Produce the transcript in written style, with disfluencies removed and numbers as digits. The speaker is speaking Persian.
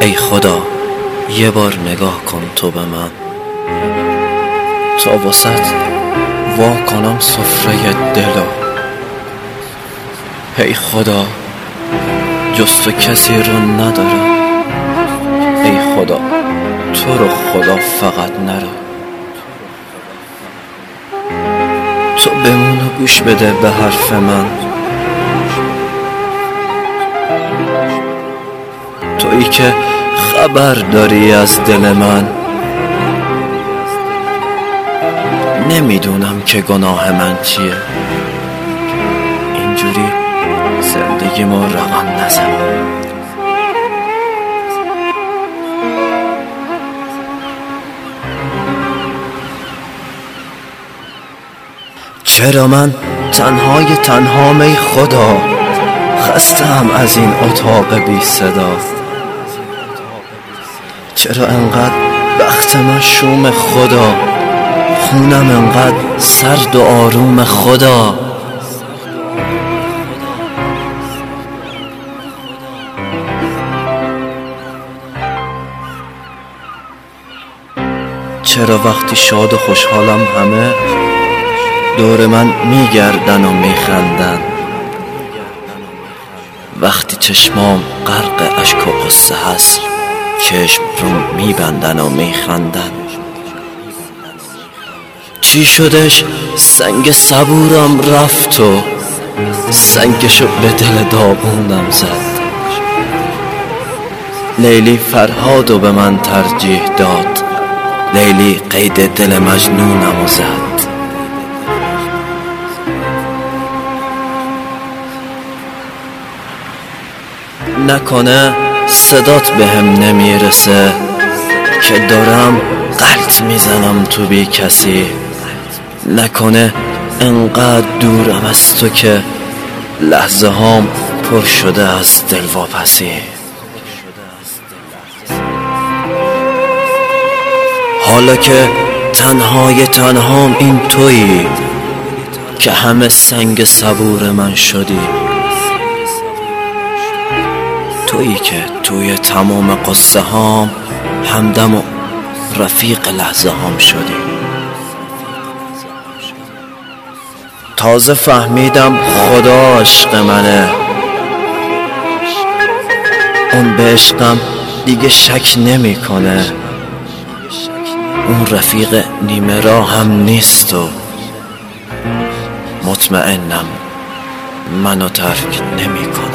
ای خدا یه بار نگاه کن تو به من، تا واسط وا کنم سفره دلو. ای خدا جز تو کسی رو ندارم، ای خدا تو رو خدا فقط نرو. تو بمون و گوش بده به حرف من، تویی که خبر داری از دل من. نمیدونم که گناه من چیه، اینجوری زندگیمو رقم نزن. چرا من تنهای تنهام ای خدا، خستم از این اتاق بی صدا. چرا انقدر بخت من شوم خدا، خونم انقدر سرد و آروم خدا. چرا وقتی شاد و خوشحالم همه دور من میگردن و میخندن، وقتی چشمام غرق اشک و غصه هست چشم رو میبندن و میخندن. چی شدش سنگ صبورم رفت و سنگشو به دل داغونم زد. لیلی فرهادو به من ترجیح داد، لیلی قید دل مجنونمو زد. نکنه صدات بهم نمیرسه که دارم غلط میزنم تو بی کسی. نکنه انقدر دورم از تو که لحظه هام پر شده از دلواپسی. حالا که تنهای تنهام این تویی که همه سنگ صبور من شدی، تویی که توی تمام قصه هام همدم و رفیق لحظه هام شدی. تازه فهمیدم خدا عشق منه، اون به عشقم دیگه شک نمی کنه. اون رفیق نیمه راه هم نیست و مطمئنم منو ترک نمی کنه.